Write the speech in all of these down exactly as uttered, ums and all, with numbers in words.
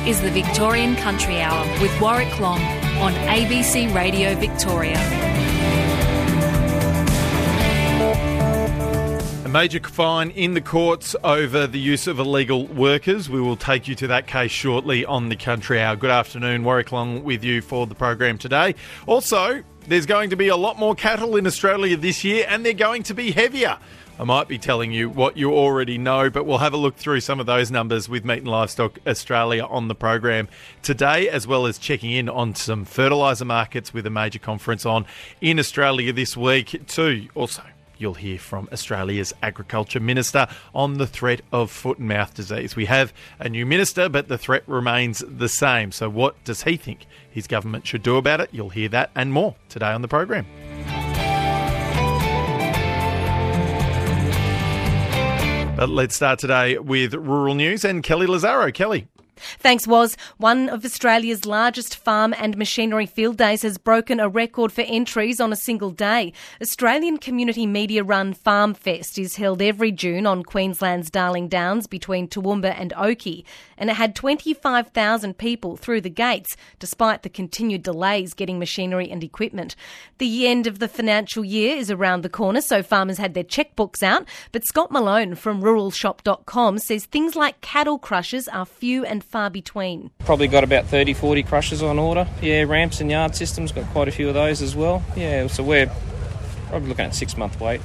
is the Victorian Country Hour with Warwick Long on A B C Radio Victoria. A major fine in the courts over the use of illegal workers. We will take you to that case shortly on the Country Hour. Good afternoon, Warwick Long with you for the program today. Also, there's going to be a lot more cattle in Australia this year and they're going to be heavier. I might be telling you what you already know, but we'll have a look through some of those numbers with Meat and Livestock Australia on the program today, as well as checking in on some fertiliser markets with a major conference on in Australia this week too. Also, you'll hear from Australia's Agriculture Minister on the threat of foot and mouth disease. We have a new minister, but the threat remains the same. So what does he think his government should do about it? You'll hear that and more today on the program. But let's start today with rural news and Kelly Lazaro. Kelly. Thanks, Woz. One of Australia's largest farm and machinery field days has broken a record for entries on a single day. Australian community media-run Farm Fest is held every June on Queensland's Darling Downs between Toowoomba and Oakey, and it had twenty-five thousand people through the gates, despite the continued delays getting machinery and equipment. The end of the financial year is around the corner, so farmers had their checkbooks out, but Scott Malone from rural shop dot com says things like cattle crushers are few and far between. Probably got about thirty, forty crushers on order. Yeah, ramps and yard systems, got quite a few of those as well. Yeah, so we're probably looking at six month wait.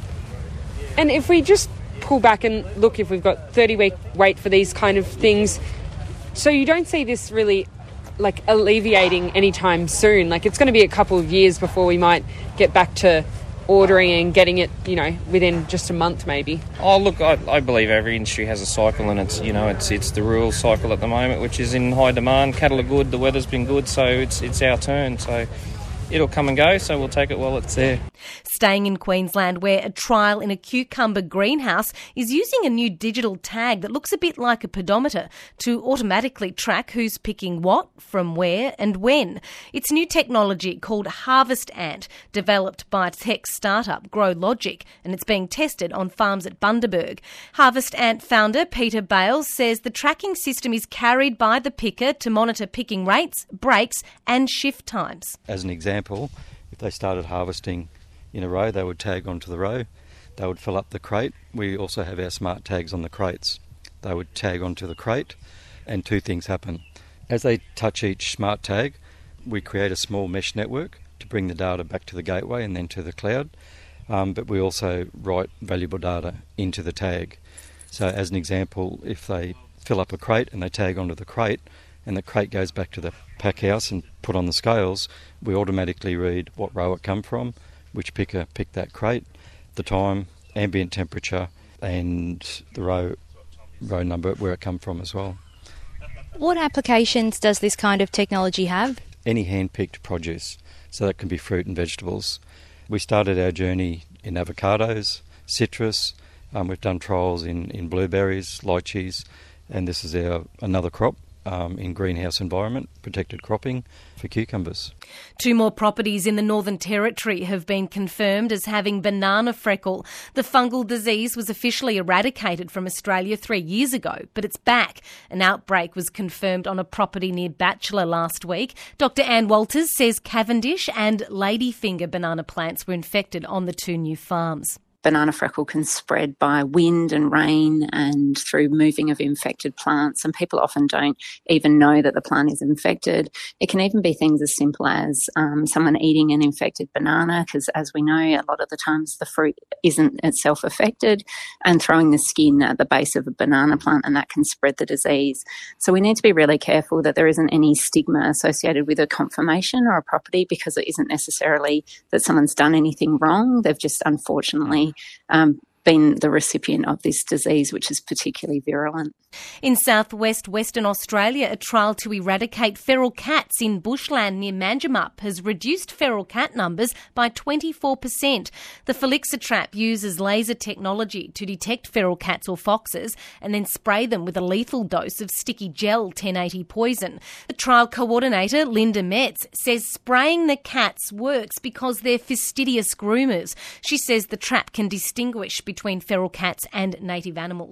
And if we just pull back and look, if we've got thirty week wait for these kind of things, so you don't see this really like alleviating anytime soon. Like it's going to be a couple of years before we might get back to ordering and getting it, you know, within just a month maybe. Oh, look, I, I believe every industry has a cycle, and it's, you know, it's it's the rural cycle at the moment, which is in high demand. Cattle are good, the weather's been good, so it's it's our turn. So it'll come and go, so we'll take it while it's there. Staying in Queensland, where a trial in a cucumber greenhouse is using a new digital tag that looks a bit like a pedometer to automatically track who's picking what, from where and when. It's new technology called Harvest Ant, developed by tech startup GrowLogic, and it's being tested on farms at Bundaberg. Harvest Ant founder Peter Bales says the tracking system is carried by the picker to monitor picking rates, breaks and shift times. As an example, if they started harvesting in a row, they would tag onto the row, they would fill up the crate. We also have our smart tags on the crates. They would tag onto the crate, and two things happen. As they touch each smart tag, we create a small mesh network to bring the data back to the gateway and then to the cloud, um, but we also write valuable data into the tag. So as an example, if they fill up a crate and they tag onto the crate, and the crate goes back to the pack house and put on the scales, we automatically read what row it come from, which picker picked that crate, the time, ambient temperature, and the row row number where it come from as well. What applications does this kind of technology have? Any hand-picked produce, so that can be fruit and vegetables. We started our journey in avocados, citrus, um, we've done trials in, in blueberries, lychees, and this is our another crop. Um, in greenhouse environment, protected cropping for cucumbers. Two more properties in the Northern Territory have been confirmed as having banana freckle. The fungal disease was officially eradicated from Australia three years ago, but it's back. An outbreak was confirmed on a property near Batchelor last week. Doctor Anne Walters says Cavendish and ladyfinger banana plants were infected on the two new farms. Banana freckle can spread by wind and rain and through moving of infected plants, and people often don't even know that the plant is infected. It can even be things as simple as um, someone eating an infected banana, because as we know, a lot of the times the fruit isn't itself affected, and throwing the skin at the base of a banana plant, and that can spread the disease. So we need to be really careful that there isn't any stigma associated with a confirmation or a property, because it isn't necessarily that someone's done anything wrong. They've just unfortunately Um, been the recipient of this disease, which is particularly virulent. In southwest Western Australia, a trial to eradicate feral cats in bushland near Manjimup has reduced feral cat numbers by twenty-four percent. The Felixa trap uses laser technology to detect feral cats or foxes and then spray them with a lethal dose of sticky gel ten eighty poison. The trial coordinator, Linda Metz, says spraying the cats works because they're fastidious groomers. She says the trap can distinguish between feral cats and native animals.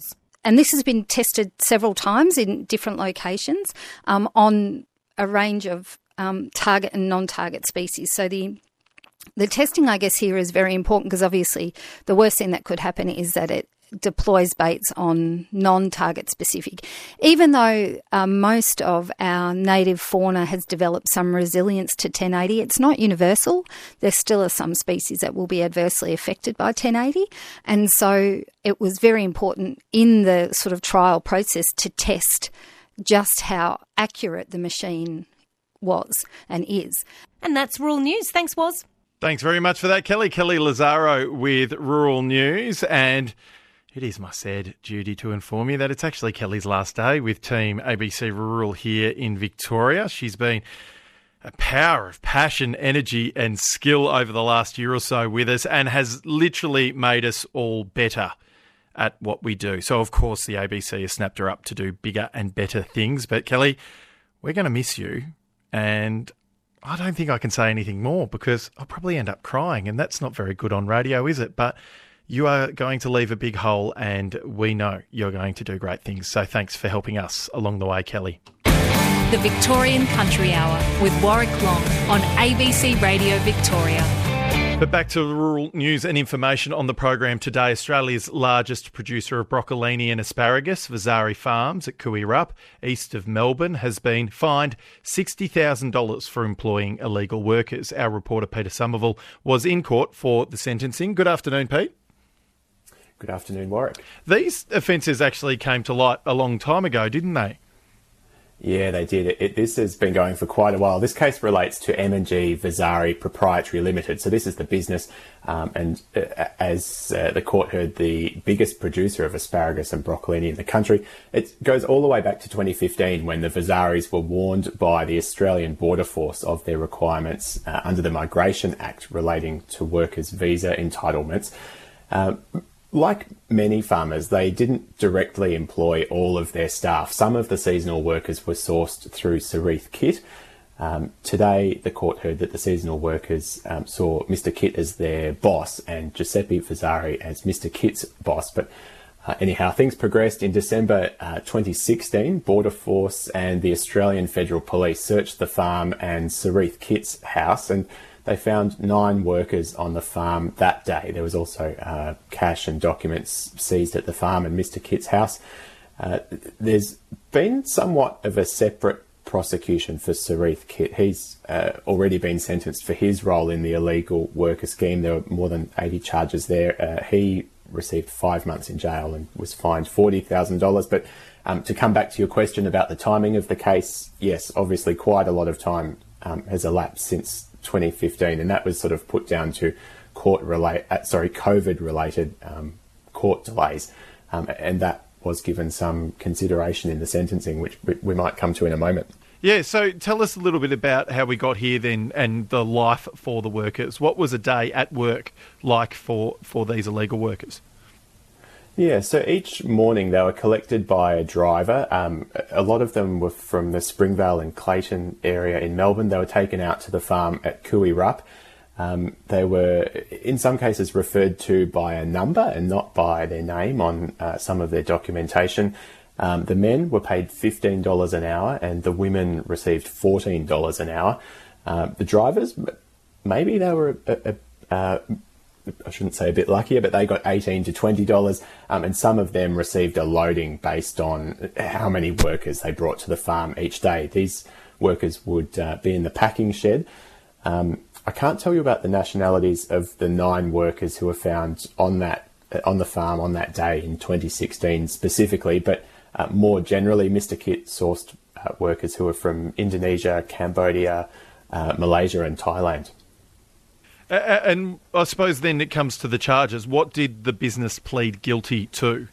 and this has been tested several times in different locations um, on a range of um, target and non-target species. So the the testing, I guess, here is very important because obviously the worst thing that could happen is that it deploys baits on non-target specific. Even though um, most of our native fauna has developed some resilience to ten eighty, it's not universal. There still are some species that will be adversely affected by ten eighty. And so it was very important in the sort of trial process to test just how accurate the machine was and is. And that's Rural News. Thanks, Woz. Thanks very much for that, Kelly. Kelly Lazaro with Rural News. And it is my sad duty to inform you that it's actually Kelly's last day with Team A B C Rural here in Victoria. She's been a power of passion, energy and skill over the last year or so with us and has literally made us all better at what we do. So, of course, the A B C has snapped her up to do bigger and better things. But, Kelly, we're going to miss you. And I don't think I can say anything more because I'll probably end up crying, and that's not very good on radio, is it? But you are going to leave a big hole, and we know you're going to do great things. So thanks for helping us along the way, Kelly. The Victorian Country Hour with Warwick Long on A B C Radio Victoria. But back to rural news and information on the program today. Australia's largest producer of broccolini and asparagus, Vasari Farms at Cooey Rup, east of Melbourne, has been fined sixty thousand dollars for employing illegal workers. Our reporter Peter Somerville was in court for the sentencing. Good afternoon, Pete. Good afternoon, Warwick. These offences actually came to light a long time ago, didn't they? Yeah, they did. It, it, this has been going for quite a while. This case relates to M and G Vasari Proprietary Limited. So this is the business, um, and uh, as uh, the court heard, the biggest producer of asparagus and broccolini in the country. It goes all the way back to twenty fifteen when the Vasaris were warned by the Australian Border Force of their requirements uh, under the Migration Act relating to workers' visa entitlements. Um, Like many farmers, they didn't directly employ all of their staff. Some of the seasonal workers were sourced through Serith Kit. Um, today, the court heard that the seasonal workers um, saw Mister Kit as their boss and Giuseppe Vasari as Mister Kit's boss. But uh, anyhow, things progressed. In December uh, twenty sixteen, Border Force and the Australian Federal Police searched the farm and Serith Kit's house, and they found nine workers on the farm that day. There was also uh, cash and documents seized at the farm and Mister Kit's house. Uh, there's been somewhat of a separate prosecution for Serith Kit. He's uh, already been sentenced for his role in the illegal worker scheme. There were more than eighty charges there. Uh, he received five months in jail and was fined forty thousand dollars. But um, to come back to your question about the timing of the case, yes, obviously quite a lot of time um, has elapsed since twenty fifteen, and that was sort of put down to court relate, uh, sorry, COVID-related um, court delays, um, and that was given some consideration in the sentencing, which we might come to in a moment. Yeah, so tell us a little bit about how we got here then, and the life for the workers. What was a day at work like for, for these illegal workers? Yeah, so each morning they were collected by a driver. Um, a lot of them were from the Springvale and Clayton area in Melbourne. They were taken out to the farm at Cooey Rup. Um, they were, in some cases, referred to by a number and not by their name on uh, some of their documentation. Um, the men were paid fifteen dollars an hour and the women received fourteen dollars an hour. Uh, the drivers, maybe they were a, a, a I shouldn't say a bit luckier, but they got eighteen to twenty dollars, um, and some of them received a loading based on how many workers they brought to the farm each day. These workers would uh, be in the packing shed. Um, I can't tell you about the nationalities of the nine workers who were found on that on the farm on that day in twenty sixteen specifically, but uh, more generally, Mister Kit sourced uh, workers who were from Indonesia, Cambodia, uh, Malaysia and Thailand. Uh, and I suppose then it comes to the charges. What did the business plead guilty to?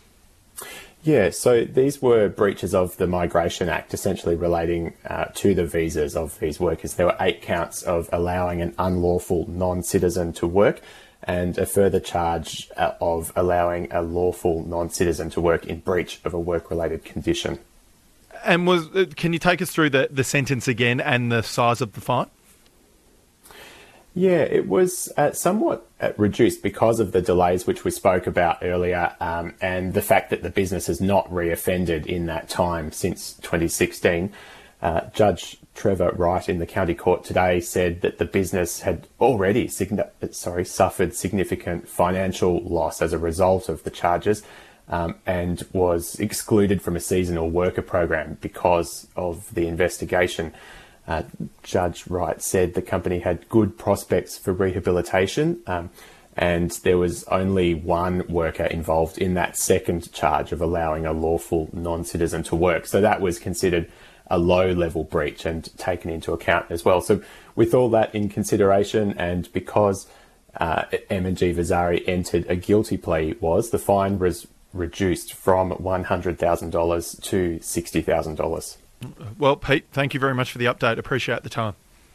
Yeah, so these were breaches of the Migration Act, essentially relating uh, to the visas of these workers. There were eight counts of allowing an unlawful non-citizen to work and a further charge uh, of allowing a lawful non-citizen to work in breach of a work-related condition. And was can you take us through the, the sentence again and the size of the fine? Yeah, it was uh, somewhat uh, reduced because of the delays which we spoke about earlier, um, and the fact that the business has not reoffended in that time since twenty sixteen. Uh, Judge Trevor Wright in the County Court today said that the business had already sign- sorry, suffered significant financial loss as a result of the charges, um, and was excluded from a seasonal worker program because of the investigation. Uh, Judge Wright said the company had good prospects for rehabilitation, um, and there was only one worker involved in that second charge of allowing a lawful non-citizen to work. So that was considered a low-level breach and taken into account as well. So with all that in consideration, and because uh, M and G Vasari entered a guilty plea, was the fine was reduced from one hundred thousand dollars to sixty thousand dollars. Well, Pete, thank you very much for the update. Appreciate the time.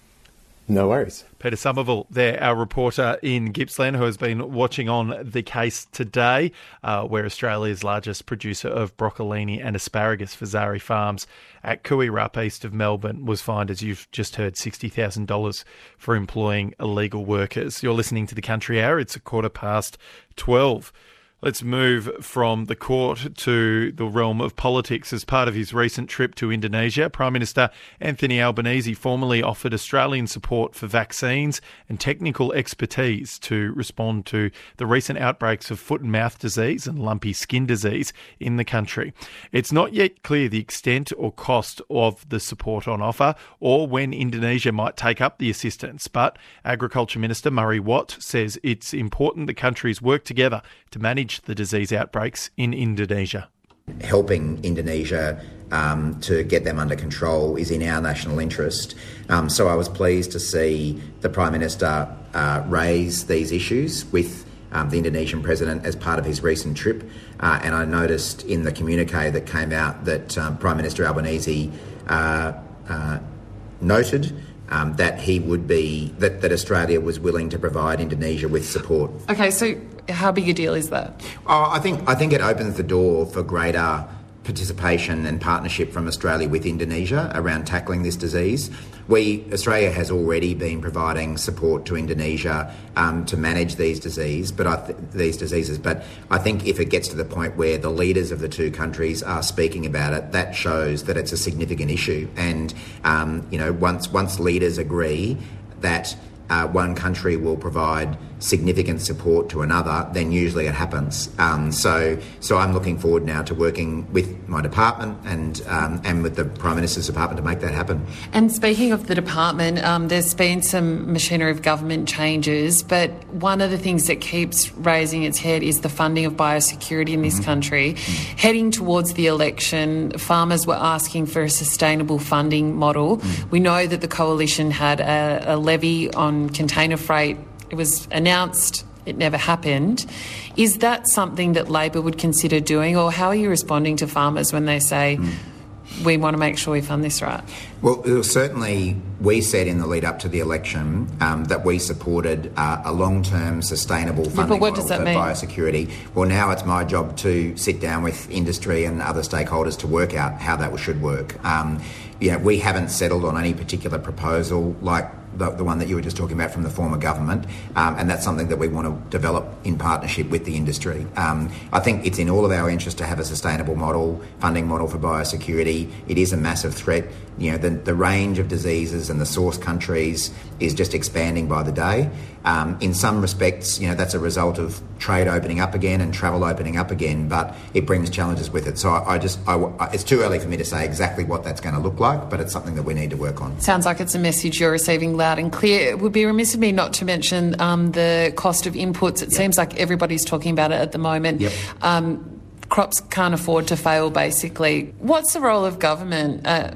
No worries. Peter Somerville there, our reporter in Gippsland, who has been watching on the case today, uh, where Australia's largest producer of broccolini and asparagus, Vasari Farms, at Cooey-Rupp, east of Melbourne, was fined, as you've just heard, sixty thousand dollars for employing illegal workers. You're listening to the Country Hour. It's a quarter past twelve. Let's move from the court to the realm of politics. As part of his recent trip to Indonesia, Prime Minister Anthony Albanese formally offered Australian support for vaccines and technical expertise to respond to the recent outbreaks of foot and mouth disease and lumpy skin disease in the country. It's not yet clear the extent or cost of the support on offer or when Indonesia might take up the assistance, but Agriculture Minister Murray Watt says it's important the countries work together to manage the disease outbreaks in Indonesia. Helping Indonesia um, to get them under control is in our national interest. Um, so I was pleased to see the Prime Minister uh, raise these issues with um, the Indonesian President as part of his recent trip. Uh, and I noticed in the communique that came out that um, Prime Minister Albanese uh, uh, noted Um, that he would be, that, that Australia was willing to provide Indonesia with support. Okay, so how big a deal is that? Oh, I think I think it opens the door for greater participation and partnership from Australia with Indonesia around tackling this disease. We, Australia has already been providing support to Indonesia um, to manage these disease, but I th- these diseases. But I think if it gets to the point where the leaders of the two countries are speaking about it, that shows that it's a significant issue. And um, you know, once once leaders agree that uh, one country will provide significant support to another, then usually it happens. Um, so, so I'm looking forward now to working with my department and um, and with the Prime Minister's department to make that happen. And speaking of the department, um, there's been some machinery of government changes, but one of the things that keeps raising its head is the funding of biosecurity in this mm-hmm. country. Mm-hmm. Heading towards the election, farmers were asking for a sustainable funding model. Mm-hmm. We know that the Coalition had a, a levy on container freight. It was announced, it never happened. Is that something that Labor would consider doing, or how are you responding to farmers when they say, mm. we want to make sure we fund this right? Well, it was certainly, we said in the lead up to the election um, that we supported uh, a long-term sustainable funding yeah, but what model does that for mean? biosecurity. Well, now it's my job to sit down with industry and other stakeholders to work out how that should work. Um, you know, we haven't settled on any particular proposal like the, the one that you were just talking about from the former government, um, and that's something that we want to develop in partnership with the industry. Um, I think it's in all of our interest to have a sustainable model, funding model for biosecurity. It is a massive threat. You know, the, the range of diseases and the source countries is just expanding by the day. Um, in some respects, you know, that's a result of trade opening up again and travel opening up again, but it brings challenges with it. So I, I just, I, it's too early for me to say exactly what that's going to look like, but it's something that we need to work on. Sounds like it's a message you're receiving loud and clear. It would be remiss of me not to mention um, the cost of inputs. It yep. seems like everybody's talking about it at the moment. Yep. Um, crops can't afford to fail, basically. What's the role of government uh,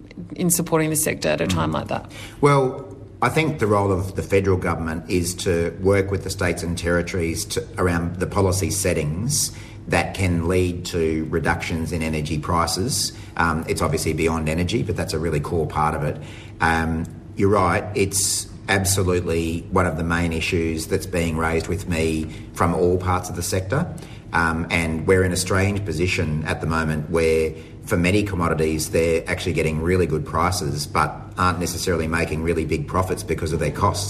in supporting the sector at a time mm. like that? Well, I think the role of the federal government is to work with the states and territories to, around the policy settings that can lead to reductions in energy prices. Um, it's obviously beyond energy, but that's a really core part of it. Um, you're right, it's absolutely one of the main issues that's being raised with me from all parts of the sector. Um, and we're in a strange position at the moment where for many commodities they're actually getting really good prices but aren't necessarily making really big profits because of their costs.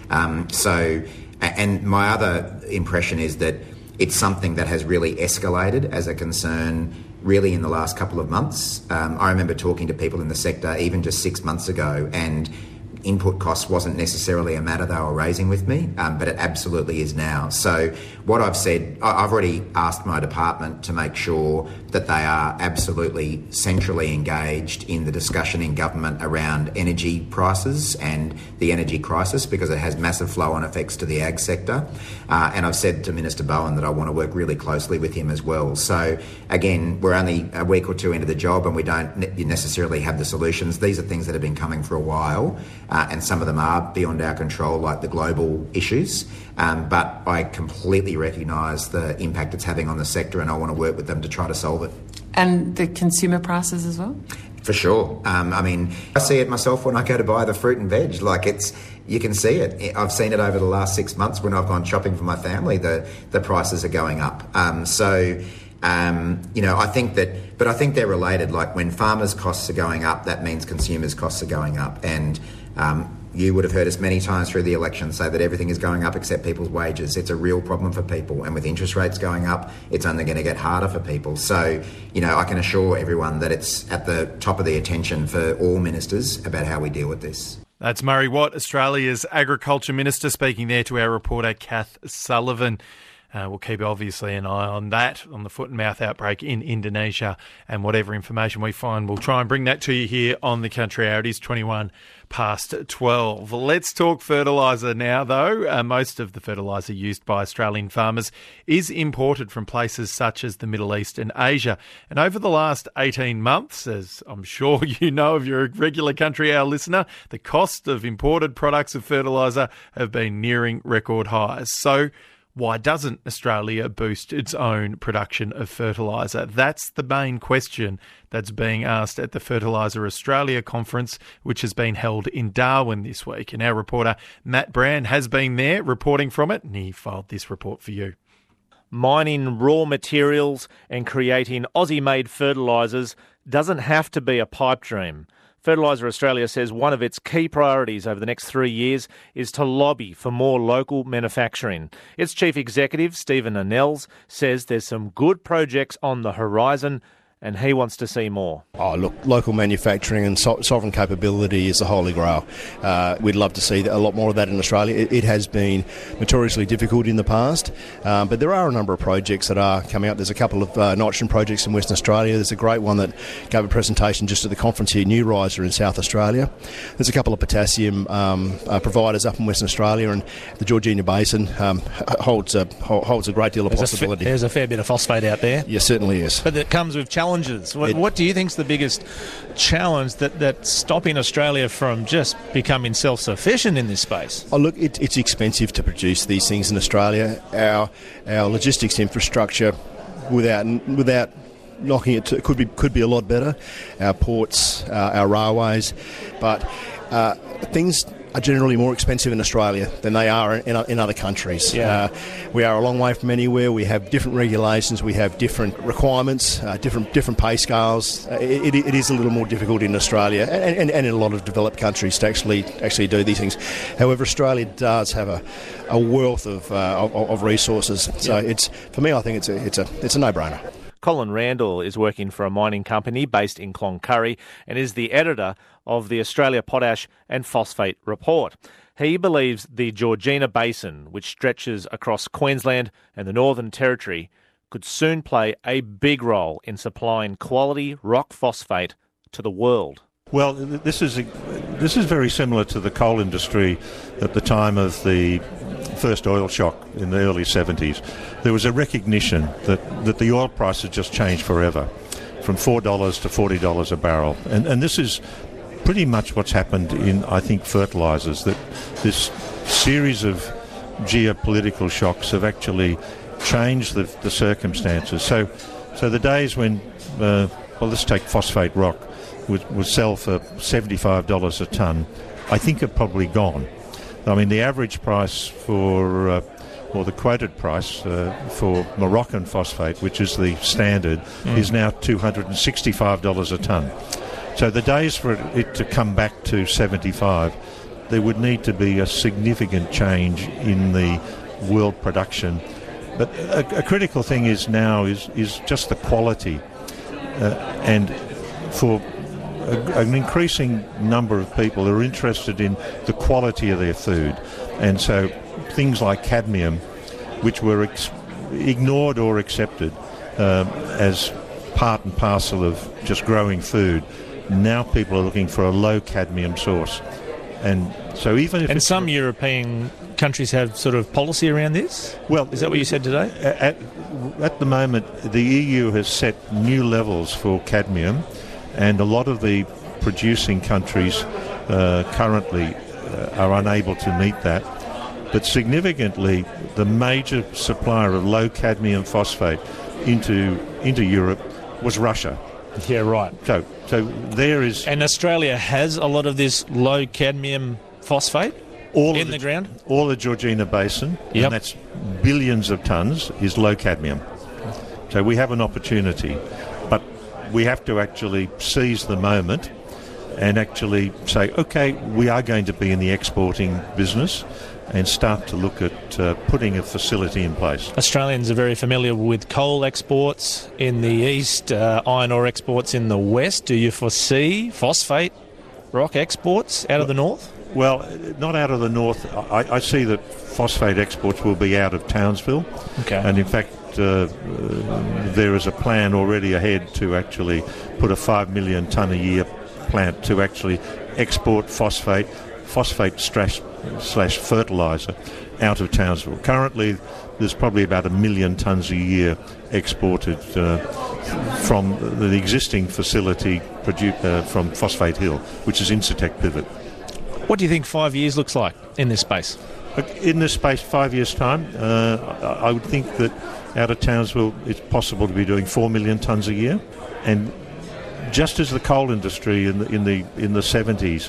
Um, so, and my other impression is that it's something that has really escalated as a concern really in the last couple of months. Um, I remember talking to people in the sector even just six months ago, and input costs wasn't necessarily a matter they were raising with me, um, but it absolutely is now. So what I've said, I've already asked my department to make sure that they are absolutely centrally engaged in the discussion in government around energy prices and the energy crisis, because it has massive flow-on effects to the ag sector. Uh, and I've said to Minister Bowen that I want to work really closely with him as well. So again, we're only a week or two into the job and we don't necessarily have the solutions. These are things that have been coming for a while. Uh, and some of them are beyond our control, like the global issues. Um, but I completely recognise the impact it's having on the sector, and I want to work with them to try to solve it. And the consumer prices as well? For sure. Um, I mean, I see it myself when I go to buy the fruit and veg. Like, it's, you can see it. I've seen it over the last six months when I've gone shopping for my family. The, the prices are going up. Um, so... Um, you know, I think that, but I think they're related. Like, when farmers' costs are going up, that means consumers' costs are going up. And um, you would have heard us many times through the election say that everything is going up except people's wages. It's a real problem for people. And with interest rates going up, it's only going to get harder for people. So, you know, I can assure everyone that it's at the top of the attention for all ministers about how we deal with this. That's Murray Watt, Australia's Agriculture Minister, speaking there to our reporter, Kath Sullivan. Uh, we'll keep, obviously, an eye on that, on the foot and mouth outbreak in Indonesia, and whatever information we find, we'll try and bring that to you here on the Country Hour. It is twenty-one past twelve. Let's talk fertiliser now, though. Uh, most of the fertiliser used by Australian farmers is imported from places such as the Middle East and Asia. And over the last eighteen months, as I'm sure you know if you're a regular Country Hour listener, the cost of imported products of fertiliser have been nearing record highs. So why doesn't Australia boost its own production of fertiliser? That's the main question that's being asked at the Fertiliser Australia conference, which has been held in Darwin this week. And our reporter, Matt Brand, has been there reporting from it, and he filed this report for you. Mining raw materials and creating Aussie-made fertilisers doesn't have to be a pipe dream. Fertiliser Australia says one of its key priorities over the next three years is to lobby for more local manufacturing. Its chief executive, Stephen Annells, says there's some good projects on the horizon, and he wants to see more. Oh, look, local manufacturing and so- sovereign capability is the holy grail. Uh, we'd love to see a lot more of that in Australia. It, it has been notoriously difficult in the past, um, but there are a number of projects that are coming up. There's a couple of uh, nitrogen projects in Western Australia. There's a great one that gave a presentation just at the conference here, New Riser in South Australia. There's a couple of potassium um, uh, providers up in Western Australia, and the Georgina Basin um, holds, a, holds a great deal of there's possibility. A f- there's a fair bit of phosphate out there. Yes, certainly is. But it comes with challenges. What, It, what do you think is the biggest challenge that, that's stopping Australia from just becoming self-sufficient in this space? Oh, look, it, it's expensive to produce these things in Australia. Our our logistics infrastructure, without without knocking it, to, could be could be a lot better. Our ports, uh, our railways, but uh, things are generally more expensive in Australia than they are in, in other countries. Yeah. Uh, we are a long way from anywhere. We have different regulations. We have different requirements, uh, different different pay scales. Uh, it, it is a little more difficult in Australia and, and, and in a lot of developed countries to actually actually do these things. However, Australia does have a, a wealth of, uh, of of resources. So Yeah. it's for me, I think it's a it's a it's a no-brainer. Colin Randall is working for a mining company based in Cloncurry and is the editor of the Australia Potash and Phosphate Report. He believes the Georgina Basin, which stretches across Queensland and the Northern Territory, could soon play a big role in supplying quality rock phosphate to the world. Well, this is a, this is very similar to the coal industry at the time of the first oil shock in the early seventies. There was a recognition that, that the oil price had just changed forever, from four dollars to forty dollars a barrel. And, and this is pretty much what's happened in, I think, fertilisers, that this series of geopolitical shocks have actually changed the, the circumstances. So so the days when, uh, well, let's take phosphate rock, would, would sell for seventy-five dollars a tonne, I think are probably gone. I mean, the average price for, uh, or the quoted price uh, for Moroccan phosphate, which is the standard, mm. is now two hundred sixty-five dollars a tonne. So the days for it to come back to seventy-five there would need to be a significant change in the world production. But a, a critical thing is now is, is just the quality. Uh, and for a, an increasing number of people are interested in the quality of their food. And so things like cadmium, which were ex- ignored or accepted um, as part and parcel of just growing food, now people are looking for a low cadmium source. And so even if and some European countries have sort of policy around this? Well, is that what you said today? At, at the moment, the E U has set new levels for cadmium, and a lot of the producing countries uh, currently uh, are unable to meet that. But significantly, the major supplier of low cadmium phosphate into into Europe was Russia. Yeah, right. So, so there is... And Australia has a lot of this low cadmium phosphate all in the, the ground? All the Georgina Basin, yep. and that's billions of tonnes, is low cadmium. So we have an opportunity, but we have to actually seize the moment and actually say, OK, we are going to be in the exporting business, and start to look at uh, putting a facility in place. Australians are very familiar with coal exports in the east, uh, iron ore exports in the west. Do you foresee phosphate rock exports out of the north? Well, not out of the north. I, I see that phosphate exports will be out of Townsville. Okay. And in fact, uh, uh, there is a plan already ahead to actually put a five million tonne a year plant to actually export phosphate, phosphate slash slash fertiliser out of Townsville. Currently, there's probably about a million tonnes a year exported uh, from the existing facility produ- uh, from Phosphate Hill, which is Incitec Pivot. What do you think five years looks like in this space? In this space, five years' time, uh, I would think that out of Townsville it's possible to be doing four million tonnes a year. And just as the coal industry in the, in the, in the seventies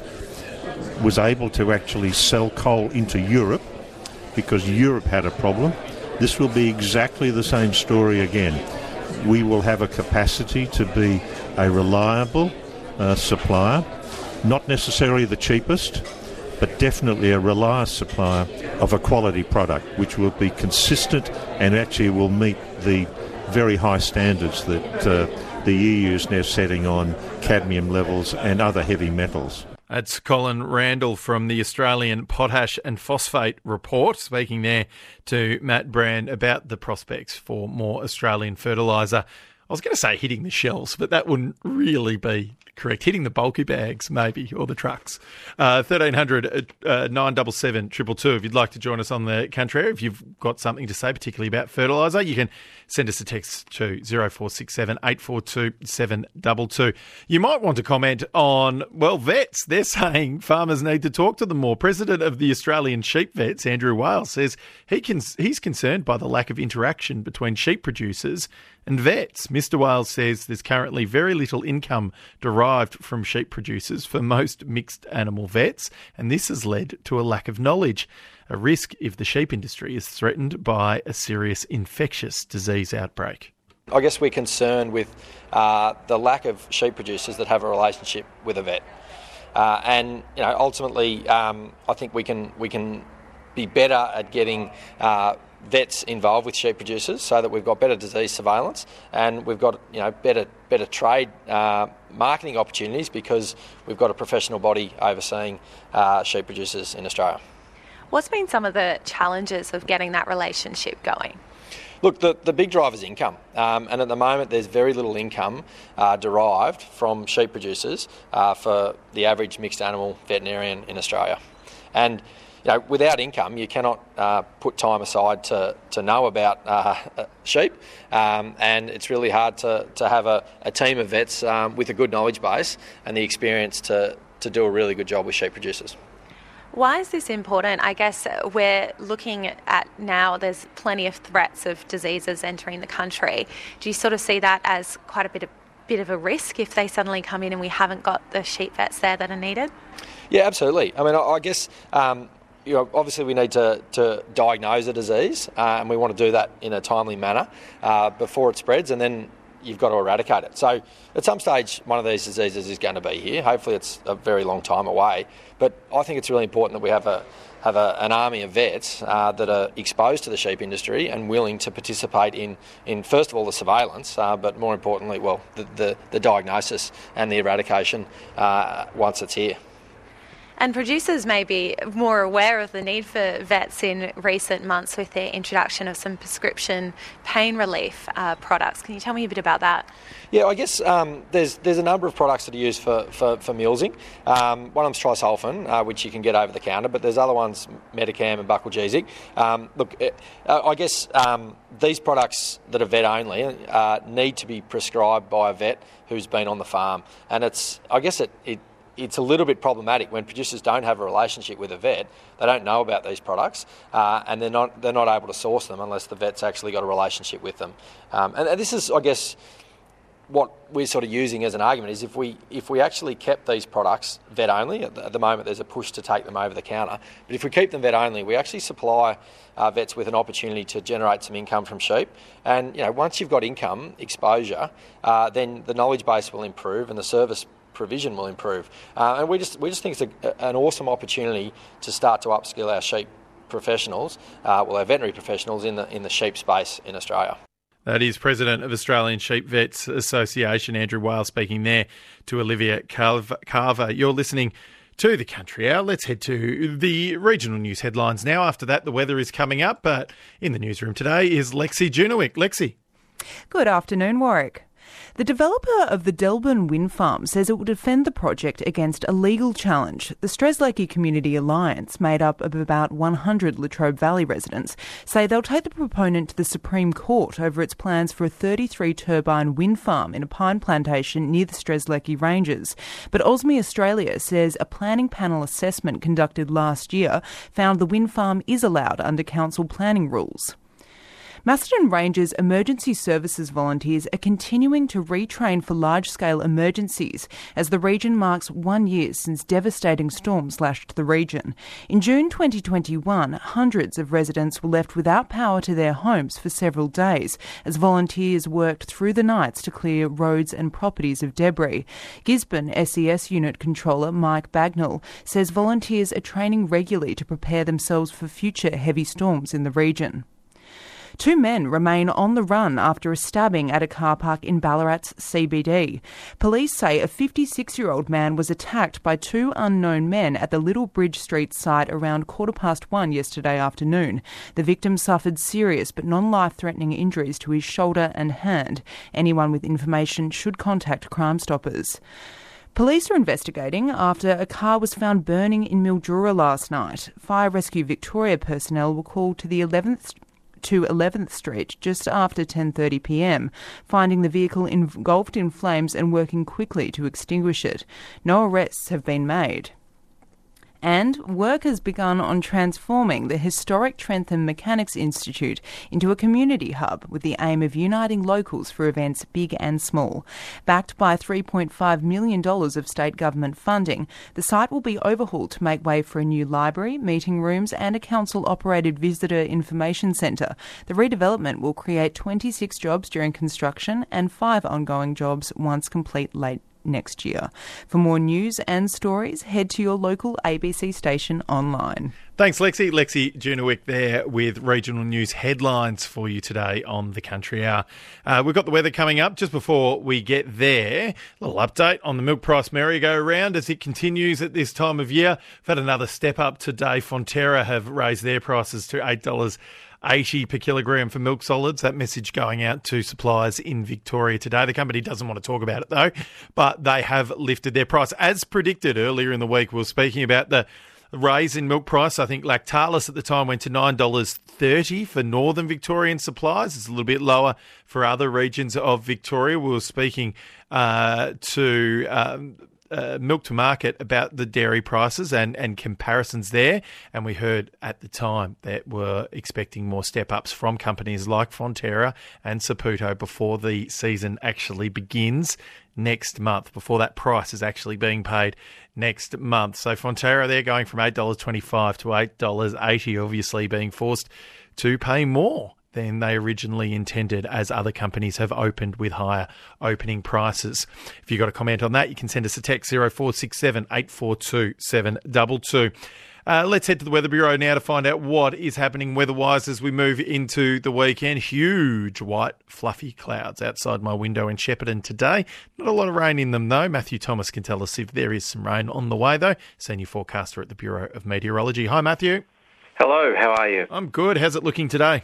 was able to actually sell coal into Europe because Europe had a problem, this will be exactly the same story again. We will have a capacity to be a reliable uh, supplier, not necessarily the cheapest, but definitely a reliable supplier of a quality product which will be consistent and actually will meet the very high standards that uh, the E U is now setting on cadmium levels and other heavy metals. That's Colin Randall from the Australian Potash and Phosphate Report, speaking there to Matt Brand about the prospects for more Australian fertiliser. I was going to say hitting the shelves, but that wouldn't really be correct. Hitting the bulky bags, maybe, or the trucks. Uh, thirteen hundred nine seven seven two two two if you'd like to join us on the country area. If you've got something to say, particularly about fertiliser, you can send us a text to zero four six seven eight four two seven two two. You might want to comment on, well, vets. They're saying farmers need to talk to them more. President of the Australian Sheep Vets, Andrew Wales, says he can, he's concerned by the lack of interaction between sheep producers and vets. Mister Wales says there's currently very little income derived from sheep producers for most mixed animal vets, and this has led to a lack of knowledge, a risk if the sheep industry is threatened by a serious infectious disease outbreak. I guess we're concerned with uh, the lack of sheep producers that have a relationship with a vet, uh, and you know ultimately um, I think we can we can be better at getting uh, vets involved with sheep producers so that we've got better disease surveillance and we've got you know better better trade uh, marketing opportunities because we've got a professional body overseeing uh, sheep producers in Australia. What's been some of the challenges of getting that relationship going? Look, the, the big driver is income, um, and at the moment there's very little income uh, derived from sheep producers uh, for the average mixed animal veterinarian in Australia. And you know, without income, you cannot uh, put time aside to, to know about uh, sheep, um, and it's really hard to, to have a, a team of vets um, with a good knowledge base and the experience to, to do a really good job with sheep producers. Why is this important? I guess we're looking at now there's plenty of threats of diseases entering the country. Do you sort of see that as quite a bit of, bit of a risk if they suddenly come in and we haven't got the sheep vets there that are needed? Yeah, absolutely. I mean, I, I guess... Um, You know, obviously we need to, to diagnose a disease uh, and we want to do that in a timely manner uh, before it spreads, and then you've got to eradicate it. So at some stage, one of these diseases is going to be here. Hopefully it's a very long time away. But I think it's really important that we have a have a, an army of vets uh, that are exposed to the sheep industry and willing to participate in, in first of all, the surveillance, uh, but more importantly, well, the, the, the diagnosis and the eradication uh, once it's here. And producers may be more aware of the need for vets in recent months with their introduction of some prescription pain relief uh, products. Can you tell me a bit about that? Yeah, I guess um, there's there's a number of products that are used for, for, for mulesing. Um, one of them's trisulfan, uh, which you can get over the counter, but there's other ones, Metacam and Buckalgesic. Um, look, uh, I guess um, these products that are vet only uh, need to be prescribed by a vet who's been on the farm. And it's, I guess it, it it's a little bit problematic when producers don't have a relationship with a vet. They don't know about these products, uh, and they're not they're not able to source them unless the vet's actually got a relationship with them. Um, and, and this is, I guess, what we're sort of using as an argument is if we if we actually kept these products vet only. At the, at the moment, there's a push to take them over the counter, but if we keep them vet only, we actually supply uh, vets with an opportunity to generate some income from sheep. And you know, once you've got income exposure, uh, then the knowledge base will improve and the service provision will improve, uh, and we just we just think it's a, an awesome opportunity to start to upskill our sheep professionals, uh, well, our veterinary professionals in the in the sheep space in Australia. That is President of Australian Sheep Vets Association, Andrew Wale, speaking there to Olivia Carver. You're listening to the Country Hour. Let's head to the regional news headlines now. After that, the weather is coming up, but in the newsroom today is Lexi Junowick. Lexi. Good afternoon, Warwick. The developer of the Delburn Wind Farm says it will defend the project against a legal challenge. The Strzelecki Community Alliance, made up of about one hundred Latrobe Valley residents, say they'll take the proponent to the Supreme Court over its plans for a thirty-three turbine wind farm in a pine plantation near the Strzelecki Ranges. But Osmi Australia says a planning panel assessment conducted last year found the wind farm is allowed under council planning rules. Macedon Ranges Emergency Services volunteers are continuing to retrain for large-scale emergencies as the region marks one year since devastating storms lashed the region. In June twenty twenty-one, hundreds of residents were left without power to their homes for several days as volunteers worked through the nights to clear roads and properties of debris. Gisborne S E S Unit Controller Mike Bagnall says volunteers are training regularly to prepare themselves for future heavy storms in the region. Two men remain on the run after a stabbing at a car park in Ballarat's C B D. Police say a fifty-six-year-old man was attacked by two unknown men at the Little Bridge Street site around quarter past one yesterday afternoon. The victim suffered serious but non-life-threatening injuries to his shoulder and hand. Anyone with information should contact Crime Stoppers. Police are investigating after a car was found burning in Mildura last night. Fire Rescue Victoria personnel were called to the eleventh to eleventh Street just after ten thirty p m, finding the vehicle engulfed in flames and working quickly to extinguish it. No arrests have been made. And work has begun on transforming the historic Trentham Mechanics Institute into a community hub with the aim of uniting locals for events big and small. Backed by three point five million dollars of state government funding, the site will be overhauled to make way for a new library, meeting rooms and a council-operated visitor information centre. The redevelopment will create twenty-six jobs during construction and five ongoing jobs once complete late next year. For more news and stories, head to your local A B C station online. Thanks, Lexi. Lexi Junowick there with regional news headlines for you today on the Country Hour. Uh, we've got the weather coming up. Just before we get there, a little update on the milk price merry-go-round as it continues at this time of year. We've had another step up today. Fonterra have raised their prices to eight dollars eighty per kilogram for milk solids. That message going out to suppliers in Victoria today. The company doesn't want to talk about it though, but they have lifted their price. As predicted earlier in the week, we were speaking about the raise in milk price. I think Lactalis at the time went to nine dollars thirty for Northern Victorian supplies. It's a little bit lower for other regions of Victoria. We were speaking uh, to... Um, Uh, milk to market about the dairy prices and, and comparisons there. And we heard at the time that we're expecting more step-ups from companies like Fonterra and Saputo before the season actually begins next month, before that price is actually being paid next month. So Fonterra, they're going from eight dollars twenty-five to eight dollars eighty, obviously being forced to pay more than they originally intended, as other companies have opened with higher opening prices. If you've got a comment on that, you can send us a text zero four six seven, eight four two, seven two two. Uh, let's head to the Weather Bureau now to find out what is happening weather-wise as we move into the weekend. Huge white fluffy clouds outside my window in Shepparton today. Not a lot of rain in them though. Matthew Thomas can tell us if there is some rain on the way though. Senior forecaster at the Bureau of Meteorology. Hi Matthew. Hello, how are you? I'm good. How's it looking today?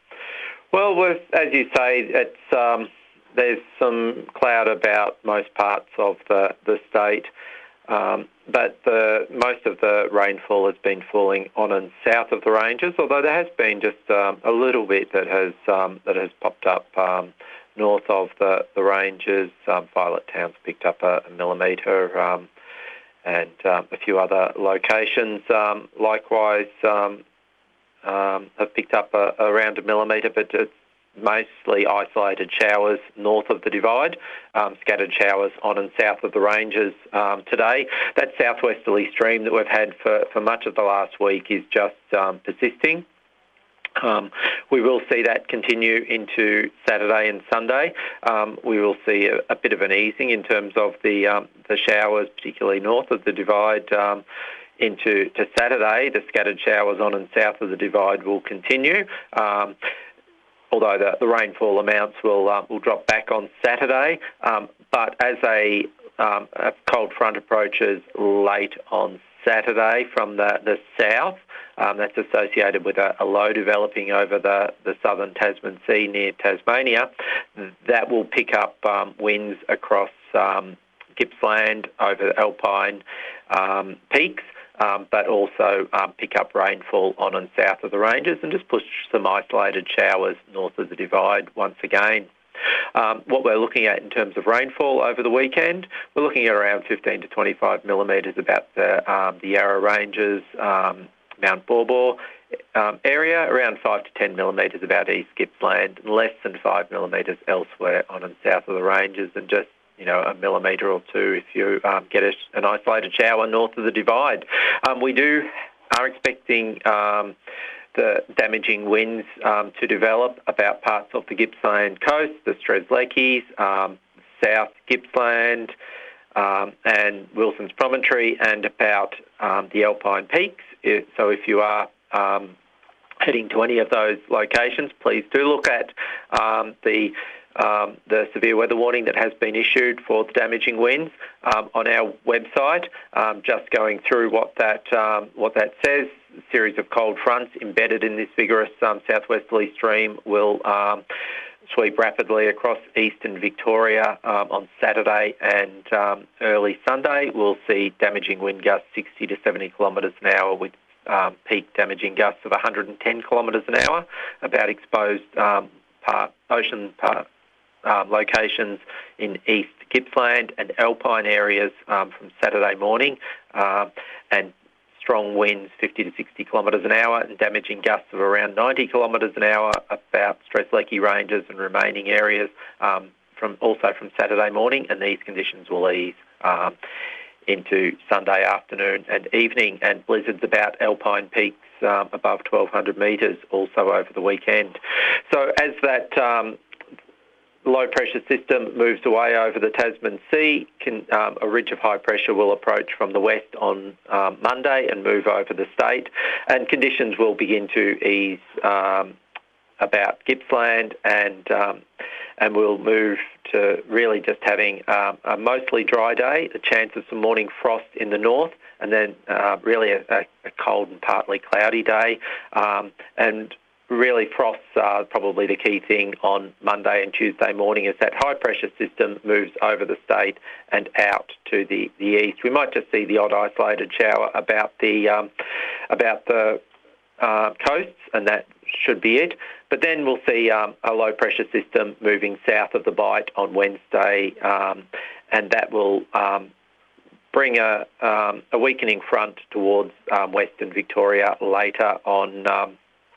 Well, with, as you say, it's um, there's some cloud about most parts of the, the state. Um, but the, most of the rainfall has been falling on and south of the ranges, although there has been just um, a little bit that has um, that has popped up um, north of the, the ranges. Um, Violet Town's picked up a, a millimetre, um, and um, a few other locations um, likewise um, um, have picked up a, around a millimetre, but it's mostly isolated showers north of the divide, um, scattered showers on and south of the ranges um, today. That southwesterly stream that we've had for, for much of the last week is just um, persisting. Um, we will see that continue into Saturday and Sunday. Um, we will see a, a bit of an easing in terms of the um, the showers, particularly north of the divide. Um, into to Saturday, the scattered showers on and south of the divide will continue. Um, although the, the rainfall amounts will uh, will drop back on Saturday. Um, but as a, um, a cold front approaches late on Saturday from the, the south, um, that's associated with a, a low developing over the, the southern Tasman Sea near Tasmania, that will pick up um, winds across um, Gippsland over the Alpine um, peaks. Um, but also um, pick up rainfall on and south of the ranges and just push some isolated showers north of the divide once again. Um, what we're looking at in terms of rainfall over the weekend, we're looking at around fifteen to twenty-five millimetres about the, um, the Yarra Ranges, um, Mount Baw um, area, around five to ten millimetres about East Gippsland, and less than five millimetres elsewhere on and south of the ranges, and just you know, a millimetre or two if you um, get a, an isolated shower north of the divide. Um, we do are expecting um, the damaging winds um, to develop about parts of the Gippsland coast, the Strzelecki, um, South Gippsland, um, and Wilson's Promontory, and about um, the Alpine Peaks. It, so if you are um, heading to any of those locations, please do look at um, the Um, the severe weather warning that has been issued for the damaging winds um, on our website. Um, just going through what that um, what that says, a series of cold fronts embedded in this vigorous um, southwesterly stream will um, sweep rapidly across eastern Victoria um, on Saturday and um, early Sunday. We'll see damaging wind gusts sixty to seventy kilometres an hour with um, peak damaging gusts of one hundred ten kilometres an hour about exposed um, part, ocean part, Um, locations in East Gippsland and Alpine areas um, from Saturday morning, um, and strong winds fifty to sixty kilometres an hour and damaging gusts of around ninety kilometres an hour about Strzelecki Ranges and remaining areas um, from also from Saturday morning, and these conditions will ease um, into Sunday afternoon and evening, and blizzards about Alpine peaks um, above twelve hundred metres also over the weekend. So as that um, low pressure system moves away over the Tasman Sea, can, um, a ridge of high pressure will approach from the west on um, Monday and move over the state, and conditions will begin to ease um, about Gippsland, and um, and we'll move to really just having um, a mostly dry day, a chance of some morning frost in the north, and then uh, really a, a cold and partly cloudy day, um, and really frosts are probably the key thing on Monday and Tuesday morning as that high pressure system moves over the state and out to the, the east. We might just see the odd isolated shower about the um, about the uh, coasts, and that should be it. But then we'll see um, a low pressure system moving south of the Bight on Wednesday, um, and that will um, bring a, um, a weakening front towards um, Western Victoria later on um,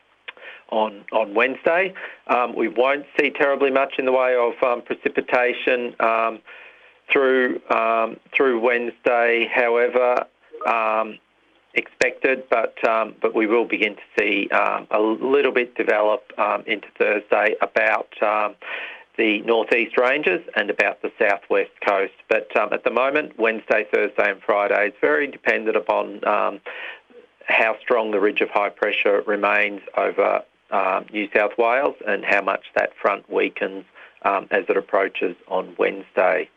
on on Wednesday. Um, we won't see terribly much in the way of um, precipitation um, through um, through Wednesday. However, um, expected, but um, but we will begin to see um, a little bit develop um, into Thursday about um, the northeast ranges and about the southwest coast. But um, at the moment, Wednesday, Thursday and Friday is very dependent upon um, how strong the ridge of high pressure remains over um, New South Wales and how much that front weakens um, as it approaches on Wednesday.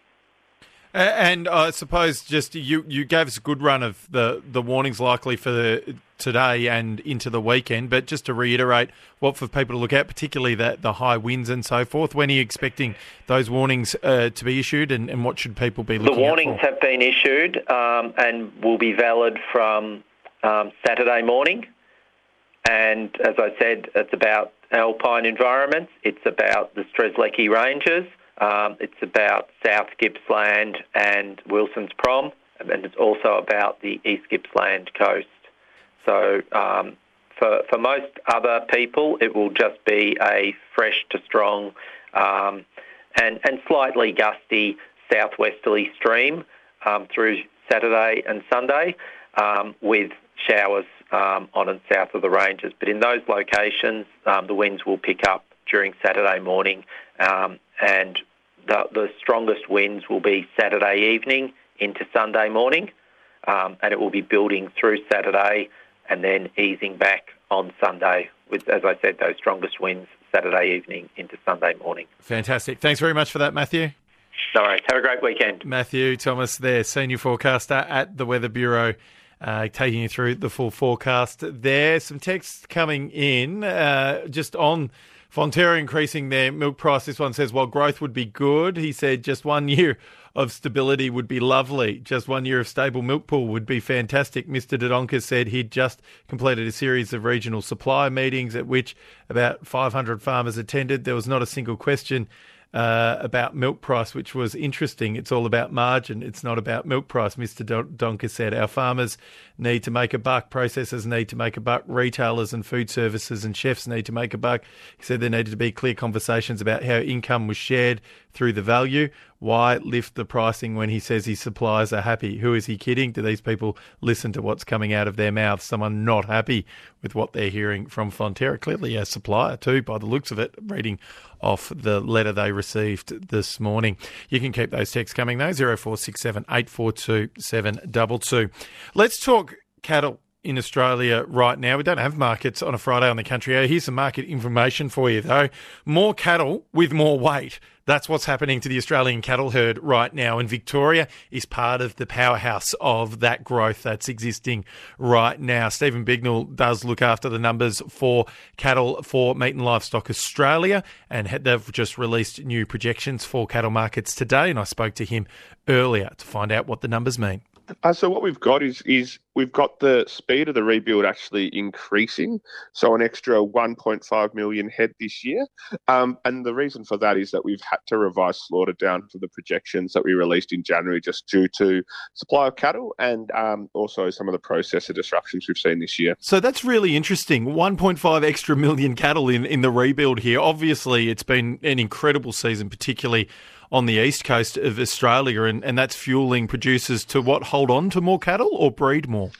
And I suppose just you, you gave us a good run of the, the warnings likely for the, today and into the weekend, but just to reiterate what for people to look at, particularly the, the high winds and so forth, when are you expecting those warnings uh, to be issued and, and what should people be looking at? The warnings out for? have been issued um, and will be valid from um, Saturday morning. And as I said, it's about alpine environments, it's about the Strzelecki Ranges, Um, it's about South Gippsland and Wilson's Prom, and it's also about the East Gippsland coast. So um, for, for most other people, it will just be a fresh to strong um, and, and slightly gusty southwesterly stream um, through Saturday and Sunday um, with showers um, on and south of the ranges. But in those locations, um, the winds will pick up during Saturday morning um, and The, the strongest winds will be Saturday evening into Sunday morning, um, and it will be building through Saturday and then easing back on Sunday with, as I said, those strongest winds Saturday evening into Sunday morning. Fantastic. Thanks very much for that, Matthew. All right. Have a great weekend. Matthew Thomas there, Senior Forecaster at the Weather Bureau, uh, taking you through the full forecast there. Some texts coming in uh, just on Fonterra increasing their milk price. This one says, while growth would be good, he said just one year of stability would be lovely. Just one year of stable milk pool would be fantastic. Mister Dodonka said he'd just completed a series of regional supply meetings at which about five hundred farmers attended. There was not a single question Uh, about milk price, which was interesting. It's all about margin. It's not about milk price, Mister Donker said. Our farmers need to make a buck. Processors need to make a buck. Retailers and food services and chefs need to make a buck. He said there needed to be clear conversations about how income was shared through the value. Why lift the pricing when he says his suppliers are happy? Who is he kidding? Do these people listen to what's coming out of their mouths? Someone not happy with what they're hearing from Fonterra. Clearly a supplier too, by the looks of it, reading off the letter they received this morning. You can keep those texts coming though, zero four six seven eight four two seven two two. Let's talk cattle in Australia right now. We don't have markets on a Friday on the country. Here's some market information for you though. More cattle with more weight. That's what's happening to the Australian cattle herd right now, and Victoria is part of the powerhouse of that growth that's existing right now. Stephen Bignell does look after the numbers for cattle for Meat and Livestock Australia, and they've just released new projections for cattle markets today, and I spoke to him earlier to find out what the numbers mean. Uh, so what we've got is is we've got the speed of the rebuild actually increasing, so an extra one point five million head this year. Um, and the reason for that is that we've had to revise slaughter down for the projections that we released in January just due to supply of cattle and um, also some of the processor disruptions we've seen this year. So that's really interesting. one point five extra million cattle in, in the rebuild here. Obviously, it's been an incredible season, particularly on the east coast of Australia, and, and that's fueling producers to what, hold on to more cattle or breed more?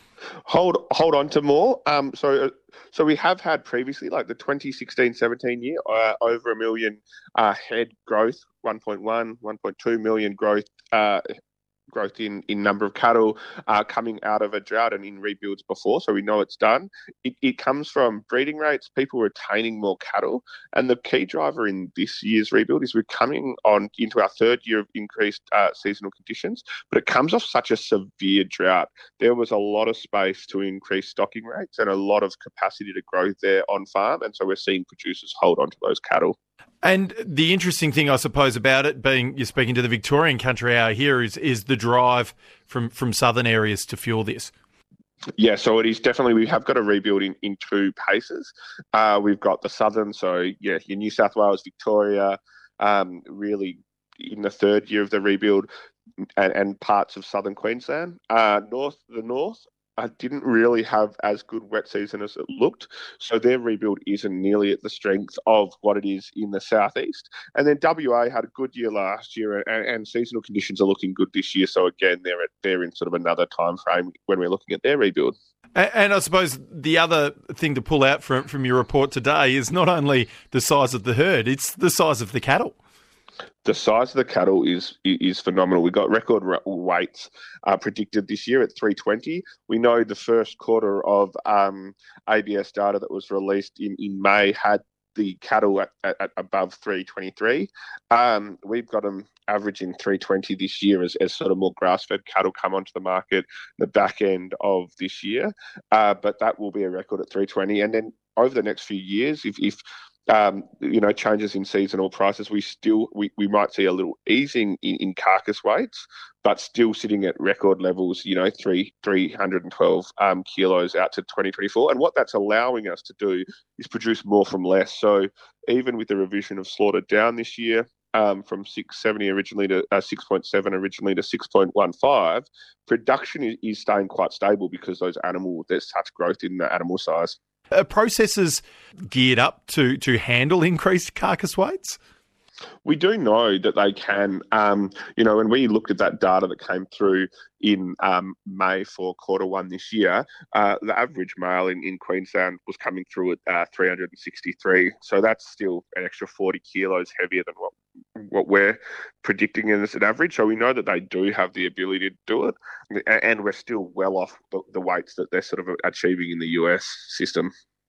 Hold hold on to more. Um, so so we have had previously, like the twenty sixteen seventeen year, uh, over a million uh, head growth, one point one, one point two million growth uh, growth in, in number of cattle uh, coming out of a drought and in rebuilds before, so we know it's done. It, it comes from breeding rates, people retaining more cattle, and the key driver in this year's rebuild is we're coming on into our third year of increased uh, seasonal conditions, but it comes off such a severe drought. There was a lot of space to increase stocking rates and a lot of capacity to grow there on farm, and so we're seeing producers hold on to those cattle. And the interesting thing, I suppose, about it being you're speaking to the Victorian Country Hour here is is the drive from, from southern areas to fuel this. Yeah, so it is definitely, we have got a rebuild in, in two paces. Uh, we've got the southern, so yeah, your New South Wales, Victoria, um, really in the third year of the rebuild, and, and parts of southern Queensland. Uh, north, the north, uh, didn't really have as good wet season as it looked. So their rebuild isn't nearly at the strength of what it is in the southeast. And then W A had a good year last year, and, and seasonal conditions are looking good this year. So again, they're at, they're in sort of another time frame when we're looking at their rebuild. And, and I suppose the other thing to pull out from from your report today is not only the size of the herd, it's the size of the cattle. The size of the cattle is is phenomenal. We got record weights uh, predicted this year at three twenty. We know the first quarter of um, A B S data that was released in, in May had the cattle at, at, at above three twenty-three. Um, we've got them averaging three twenty this year as, as sort of more grass-fed cattle come onto the market the back end of this year. Uh, but that will be a record at three twenty. And then over the next few years, if, if Um, you know, changes in seasonal prices, we still we, we might see a little easing in, in carcass weights, but still sitting at record levels. You know, three three hundred and twelve um, kilos out to twenty twenty four, and what that's allowing us to do is produce more from less. So even with the revision of slaughter down this year, um, from six seventy originally to uh, six point seven originally to six point one five, production is, is staying quite stable because those animal there's such growth in the animal size. Are processors geared up to, to handle increased carcass weights? We do know that they can. Um, you know, when we looked at that data that came through in um, May for quarter one this year, uh, the average male in, in Queensland was coming through at uh, three hundred sixty-three. So that's still an extra forty kilos heavier than what what we're predicting as an average. So we know that they do have the ability to do it, and we're still well off the, the weights that they're sort of achieving in the U S system.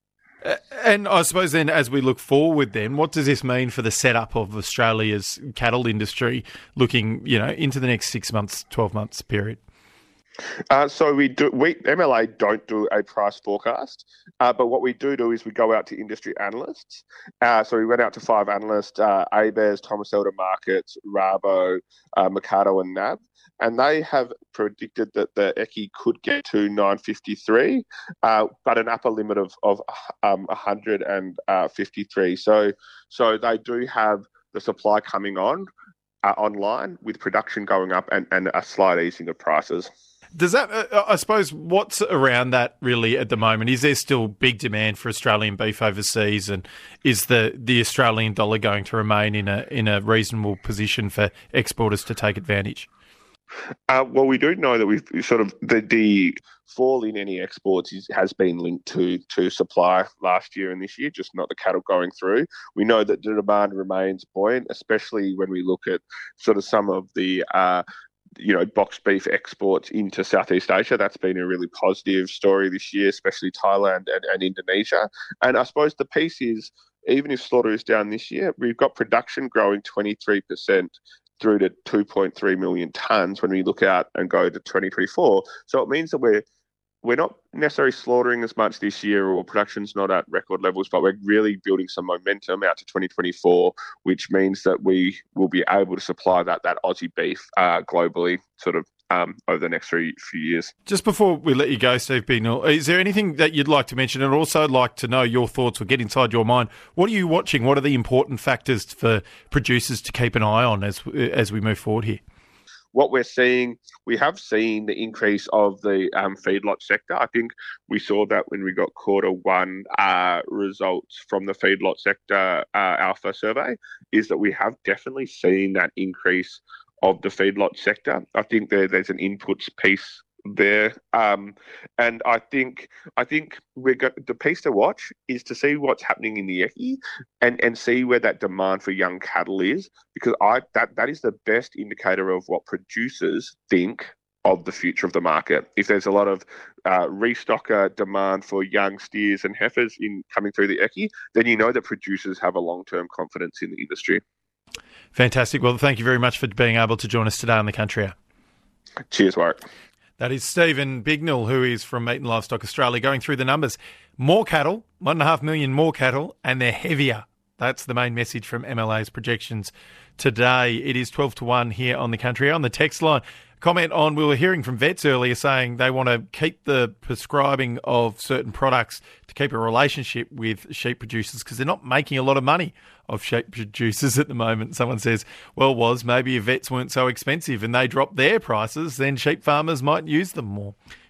And I suppose then, as we look forward then, what does this mean for the setup of Australia's cattle industry looking, you know, into the next six months, twelve months period? Uh, so we do. We M L A don't do a price forecast, uh, but what we do do is we go out to industry analysts. Uh, so we went out to five analysts: uh, A B A S, Thomas Elder Markets, Rabo, uh, Mercado, and N A B, and they have predicted that the E C I could get to nine fifty-three, uh, but an upper limit of of um, one hundred fifty-three. So so they do have the supply coming on uh, online with production going up and, and a slight easing of prices. Does that, uh, I suppose, what's around that really at the moment? Is there still big demand for Australian beef overseas, and is the, the Australian dollar going to remain in a in a reasonable position for exporters to take advantage? Uh, well, we do know that we've sort of the, the fall in any exports is, has been linked to to supply last year and this year, just not the cattle going through. We know that the demand remains buoyant, especially when we look at sort of some of the uh, you know, boxed beef exports into Southeast Asia. That's been a really positive story this year, especially Thailand and, and Indonesia. And I suppose the piece is, even if slaughter is down this year, we've got production growing twenty-three percent through to two point three million tonnes when we look out and go to twenty twenty-four. So it means that we're we're not necessarily slaughtering as much this year, or production's not at record levels, but we're really building some momentum out to twenty twenty-four, which means that we will be able to supply that that Aussie beef uh, globally sort of um, over the next three few years. Just before we let you go, Steve Bignell, is there anything that you'd like to mention? And also I'd like to know your thoughts or get inside your mind. What are you watching? What are the important factors for producers to keep an eye on as as we move forward here? What we're seeing, we have seen the increase of the um, feedlot sector. I think we saw that when we got quarter one uh, results from the feedlot sector uh, alpha survey, is that we have definitely seen that increase of the feedlot sector. I think there, there's an inputs piece there, um, and I think I think we're got, the piece to watch is to see what's happening in the E C I and, and see where that demand for young cattle is, because I that that is the best indicator of what producers think of the future of the market. If there's a lot of uh, restocker demand for young steers and heifers in coming through the E C I, then you know that producers have a long-term confidence in the industry. Fantastic. Well, thank you very much for being able to join us today on the Country Hour. Cheers, Warwick. That is Stephen Bignell, who is from Meat and Livestock Australia, going through the numbers. More cattle, one and a half million more cattle, and they're heavier. That's the main message from M L A's projections today. It is twelve to one here on the Country Hour. On the text line, comment on, we were hearing from vets earlier saying they want to keep the prescribing of certain products to keep a relationship with sheep producers because they're not making a lot of money of sheep producers at the moment. Someone says, well, was maybe if vets weren't so expensive and they dropped their prices, then sheep farmers might use them more.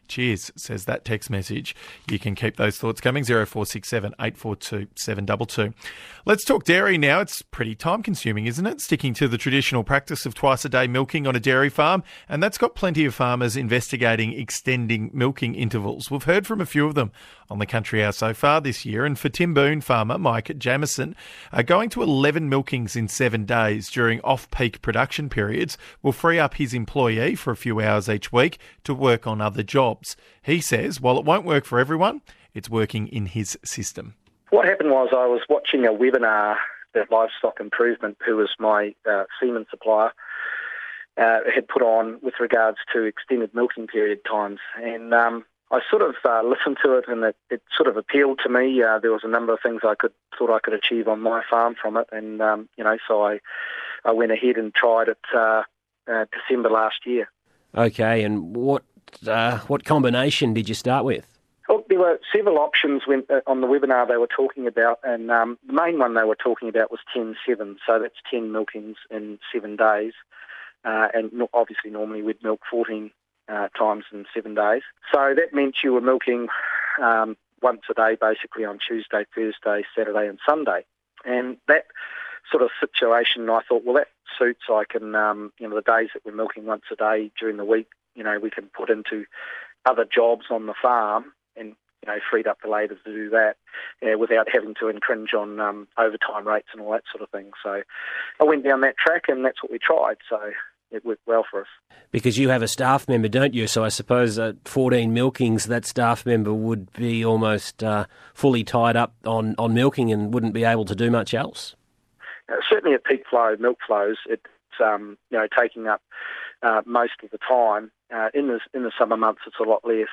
Cheers, says that text message. You can keep those thoughts coming, zero four six seven, eight four two, seven two two. Let's talk dairy now. It's pretty time-consuming, isn't it? Sticking to the traditional practice of twice-a-day milking on a dairy farm, and that's got plenty of farmers investigating extending milking intervals. We've heard from a few of them on the Country Hour so far this year, and for Timboon farmer Mike Jamieson, uh, going to eleven milkings in seven days during off-peak production periods will free up his employee for a few hours each week to work on other jobs. He says, while it won't work for everyone, it's working in his system. What happened was I was watching a webinar that Livestock Improvement, who was my uh, semen supplier, uh, had put on with regards to extended milking period times. And um, I sort of uh, listened to it, and it, it sort of appealed to me. Uh, there was a number of things I could thought I could achieve on my farm from it, and um, you know, so I I went ahead and tried it uh, uh, December last year. Okay, and what uh, what combination did you start with? Well, there were several options when, uh, on the webinar they were talking about, and um, the main one they were talking about was ten seven, so that's ten milkings in seven days, uh, and no, obviously normally we'd milk fourteen uh, times in seven days. So that meant you were milking um, once a day, basically on Tuesday, Thursday, Saturday and Sunday. And that sort of situation, I thought, well, that suits. I can, um, you know, the days that we're milking once a day during the week, you know, we can put into other jobs on the farm and, you know, freed up the labour to do that uh, without having to infringe on um, overtime rates and all that sort of thing. So I went down that track, and that's what we tried. So it worked well for us. Because you have a staff member, don't you? So I suppose at fourteen milkings, that staff member would be almost uh, fully tied up on, on milking and wouldn't be able to do much else. Uh, certainly at peak flow, milk flows, it's um, you know taking up uh, most of the time. Uh, in the in the summer months, it's a lot less.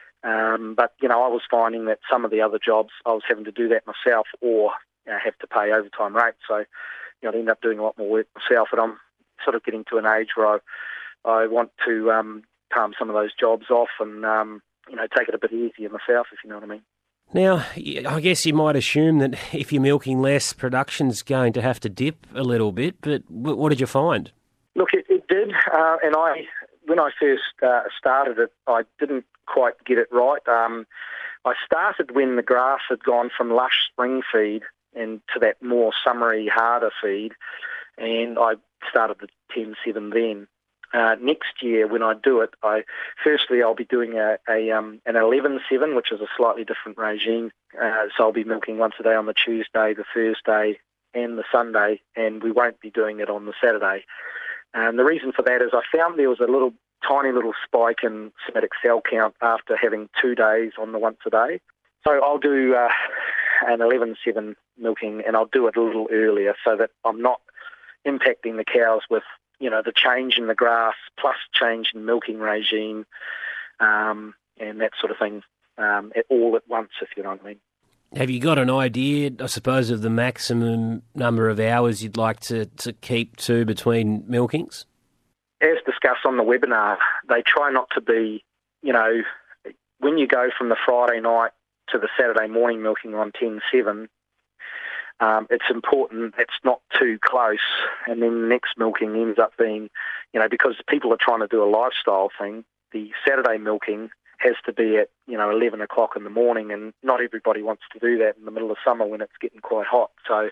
Um, but, you know, I was finding that some of the other jobs, I was having to do that myself or you know, have to pay overtime rates. So, you know, I'd end up doing a lot more work myself. And I'm sort of getting to an age where I, I want to um, palm some of those jobs off and, um, you know, take it a bit easier myself, if you know what I mean. Now, I guess you might assume that if you're milking less, production's going to have to dip a little bit. But what did you find? Look, it, it did. Uh, and I, when I first uh, started it, I didn't quite get it right. Um, I started when the grass had gone from lush spring feed and to that more summery, harder feed, and I started the ten seven then. Uh, next year, when I do it, I firstly I'll be doing a, a um, an eleven seven, which is a slightly different regime. Uh, so I'll be milking once a day on the Tuesday, the Thursday, and the Sunday, and we won't be doing it on the Saturday. And the reason for that is I found there was a little tiny little spike in somatic cell count after having two days on the once a day. So I'll do uh, an eleven seven milking, and I'll do it a little earlier so that I'm not impacting the cows with, you know, the change in the grass plus change in milking regime um, and that sort of thing um, at all at once, if you know what I mean. Have you got an idea, I suppose, of the maximum number of hours you'd like to, to keep to between milkings? As discussed on the webinar, they try not to be, you know, when you go from the Friday night to the Saturday morning milking on ten seven, um, it's important it's not too close, and then the next milking ends up being, you know, because people are trying to do a lifestyle thing, the Saturday milking has to be at, you know, eleven o'clock in the morning, and not everybody wants to do that in the middle of summer when it's getting quite hot. So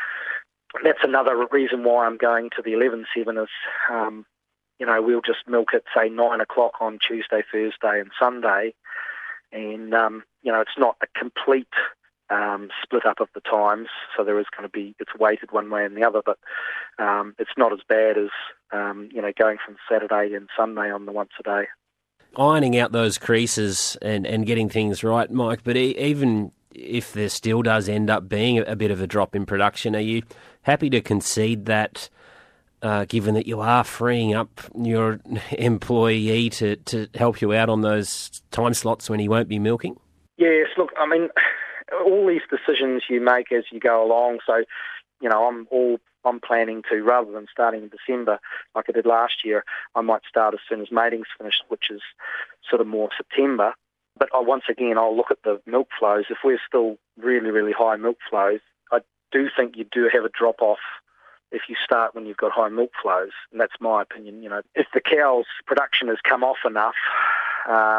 that's another reason why I'm going to the eleven seven is, um, you know, we'll just milk at, say, nine o'clock on Tuesday, Thursday and Sunday. And, um, you know, it's not a complete um, split up of the times. So there is going to be, it's weighted one way and the other, but um, it's not as bad as, um, you know, going from Saturday and Sunday on the once a day. Ironing out those creases and, and getting things right, Mike, but e- even if there still does end up being a, a bit of a drop in production, are you happy to concede that Uh, given that you are freeing up your employee to, to help you out on those time slots when he won't be milking? Yes, look, I mean, all these decisions you make as you go along, so, you know, I'm all I'm planning to, rather than starting in December like I did last year, I might start as soon as mating's finished, which is sort of more September. But I, once again, I'll look at the milk flows. If we're still really, really high milk flows, I do think you do have a drop-off if you start when you've got high milk flows, and that's my opinion. You know, if the cow's production has come off enough, um,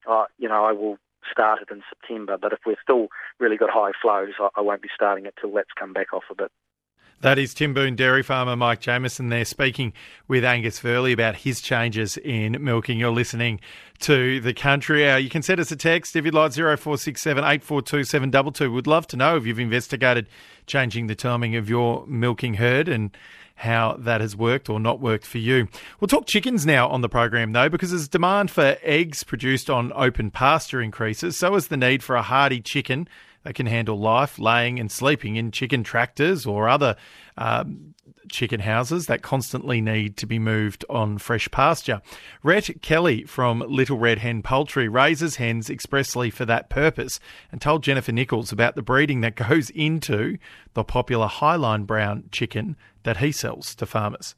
uh, you know, I will start it in September. But if we've still really got high flows, I, I won't be starting it till that's come back off a bit. That is Timboon dairy farmer Mike Jamieson there speaking with Angus Verley about his changes in milking. You're listening to The Country Hour. You can send us a text if you'd like, zero four six seven, eight four two, seven two two. We'd love to know if you've investigated changing the timing of your milking herd and how that has worked or not worked for you. We'll talk chickens now on the program, though, because as demand for eggs produced on open pasture increases, so is the need for a hardy chicken that can handle life, laying and sleeping in chicken tractors or other um, chicken houses that constantly need to be moved on fresh pasture. Rhett Kelly from Little Red Hen Poultry raises hens expressly for that purpose and told Jennifer Nichols about the breeding that goes into the popular Highline Brown chicken that he sells to farmers.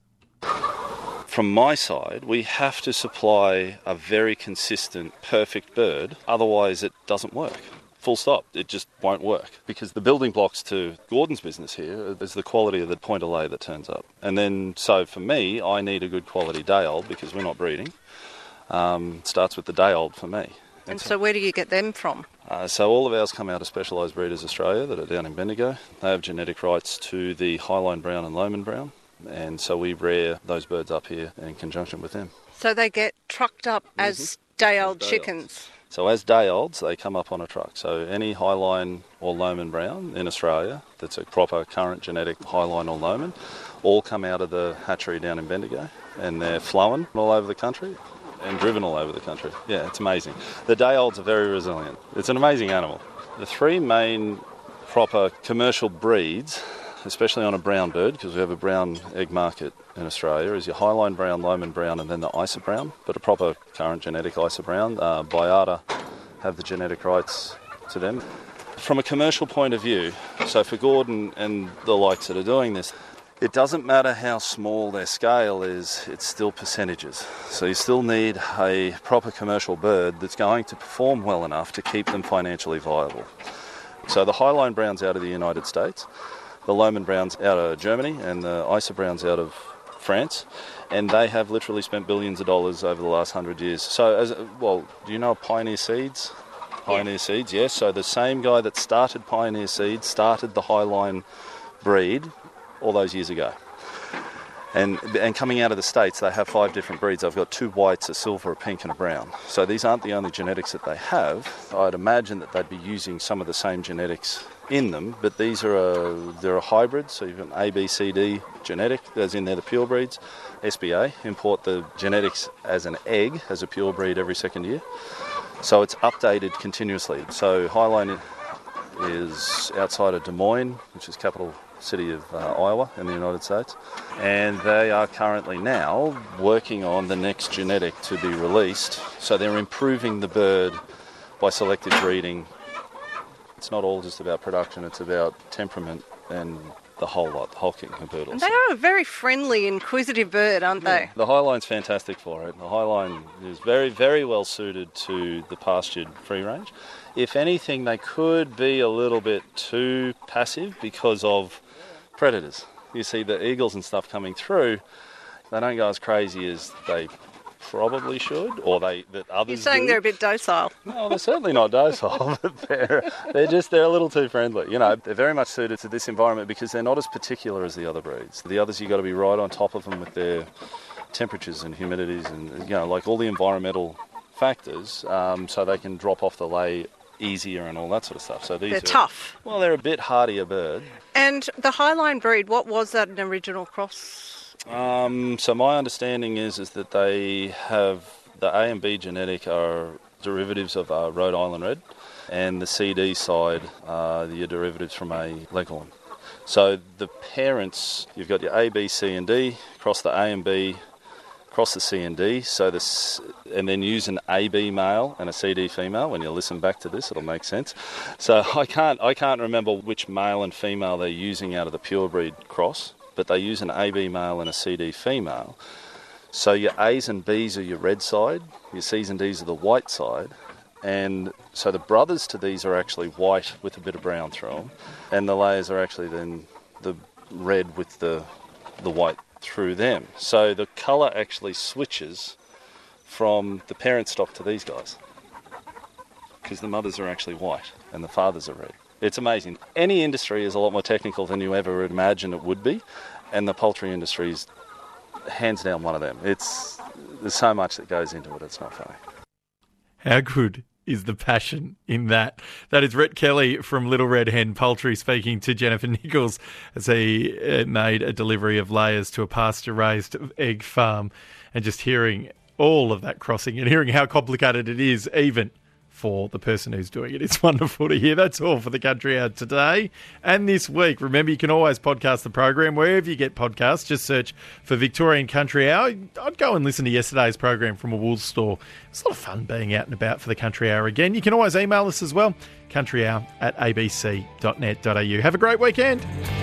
From my side, we have to supply a very consistent, perfect bird, otherwise it doesn't work. Full stop. It just won't work. Because the building blocks to Gordon's business here is the quality of the point of lay that turns up. And then, so for me, I need a good quality day old because we're not breeding. Um, starts with the day old for me. And, and so, so where do you get them from? Uh, so all of ours come out of Specialised Breeders Australia that are down in Bendigo. They have genetic rights to the Highline Brown and Lowman Brown. And so we rear those birds up here in conjunction with them. So they get trucked up mm-hmm. as day old day chickens? Olds. So as day olds, they come up on a truck. So any Highline or Lowman Brown in Australia that's a proper current genetic Highline or Lowman all come out of the hatchery down in Bendigo, and they're flown all over the country and driven all over the country. Yeah, it's amazing. The day olds are very resilient. It's an amazing animal. The three main proper commercial breeds, especially on a brown bird, because we have a brown egg market in Australia, is your Highline Brown, Lowman Brown, and then the Isa Brown, but a proper current genetic Isa Brown. Uh, Baiada have the genetic rights to them. From a commercial point of view, so for Gordon and the likes that are doing this, it doesn't matter how small their scale is, it's still percentages. So you still need a proper commercial bird that's going to perform well enough to keep them financially viable. So the Highline Brown's out of the United States, the Lowman Brown's out of Germany, and the Isa Brown's out of France, and they have literally spent billions of dollars over the last hundred years. So, as well, do you know Pioneer Seeds? Pioneer yeah. Seeds, yes. So the same guy that started Pioneer Seeds started the Highline breed all those years ago. And and coming out of the States, they have five different breeds. I've got two whites, a silver, a pink, and a brown. So these aren't the only genetics that they have. I'd imagine that they'd be using some of the same genetics in them, but these are a, they're a hybrid, so you've got an A, B, C, D genetic, as in they're the pure breeds. S B A, import the genetics as an egg, as a pure breed every second year. So it's updated continuously. So Highline is outside of Des Moines, which is capital city of uh, Iowa in the United States, and they are currently now working on the next genetic to be released. So they're improving the bird by selective breeding. It's not all just about production, it's about temperament and the whole lot, the whole kit and caboodle. And they are a very friendly, inquisitive bird, aren't yeah. they? The Highline's fantastic for it. The Highline is very, very well suited to the pastured free range. If anything, they could be a little bit too passive because of predators. You see the eagles and stuff coming through, they don't go as crazy as they probably should, or they that others You're saying do. they're a bit docile. No, they're certainly not docile, but they're, they're just, they're a little too friendly. You know, they're very much suited to this environment because they're not as particular as the other breeds. The others, you've got to be right on top of them with their temperatures and humidities and, you know, like all the environmental factors, um, so they can drop off the lay easier and all that sort of stuff. So these They're are, tough. Well, they're a bit hardier bird. And the Highline breed, what was that an original cross? Um, so my understanding is is that they have the A and B genetic are derivatives of uh, Rhode Island Red, and the C D side are the derivatives from a Leghorn. So the parents, you've got your A, B, C, and D, cross the A and B, cross the C and D, so this, and then use an A B male and a C D female. When you listen back to this, it'll make sense. So I can't I can't remember which male and female they're using out of the purebred cross, but they use an A B male and a C D female. So your A's and B's are your red side, your C's and D's are the white side, and so the brothers to these are actually white with a bit of brown through them, and the layers are actually then the red with the the white through them. So the colour actually switches from the parent stock to these guys. because the mothers are actually white and the fathers are red. It's amazing. Any industry is a lot more technical than you ever would imagine it would be, and the poultry industry is hands down one of them. It's there's so much that goes into it, it's not funny. How good is the passion in that? That is Rhett Kelly from Little Red Hen Poultry speaking to Jennifer Nichols as he uh, made a delivery of layers to a pasture-raised egg farm, and just hearing all of that crossing and hearing how complicated it is even for the person who's doing it. It's wonderful to hear. That's all for the Country Hour today and this week. Remember, you can always podcast the program wherever you get podcasts. Just search for Victorian Country Hour. I'd go and listen to yesterday's program from a wool store. It's a lot of fun being out and about for the Country Hour again. You can always email us as well, countryhour at a b c dot net dot a u. Have a great weekend.